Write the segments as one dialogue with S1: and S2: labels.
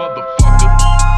S1: motherfucker.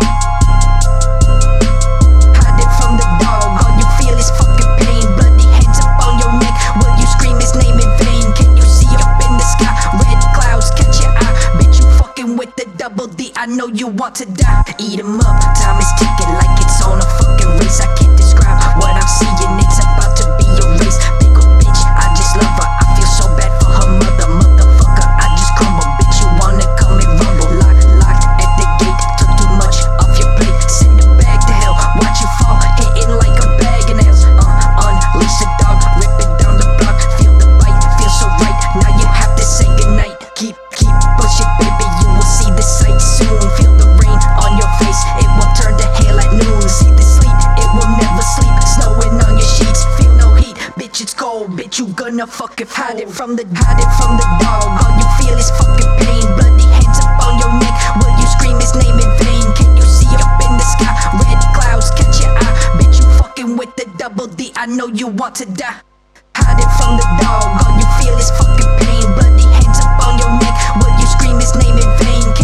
S2: Hide it from the dog, all you feel is fucking pain. Bloody hands up on your neck, will you scream his name in vain? Can you see up in the sky, red clouds catch your eye? Bitch, you fucking with the double D, I know you want to die. Eat 'em up, time is ticking like it's on a fucking race. I can't describe what I'm seeing, it's about to be a race. Big ol' bitch, I just love her, I feel so bad for her mother. Motherfucker, I just crumble, bitch, you wanna come and rumble. Locked at the gate, took too much off your plate. Send the bag to hell, watch you fall, hitting like a bag of nails. Unleash the dog, rip it down the block. Feel the bite, feel so right, now you have to say goodnight. Keep pushing, baby, you will see the sight soon. Feel the rain on your face, it will turn to hell at noon. See the sleep, it will never sleep, snowing on your sheets. Feel no heat, bitch, it's cold, bitch, you gonna fucking hide it from the dog. All you feel is fucking pain, bloody hands up on your neck, will you scream his name in vain? Can you see up in the sky, red clouds catch your eye? Bitch, you fucking with the double D, I know you want to die. Hide it from the dog, all you feel is fucking pain, bloody hands up on your neck, will you scream his name in vain?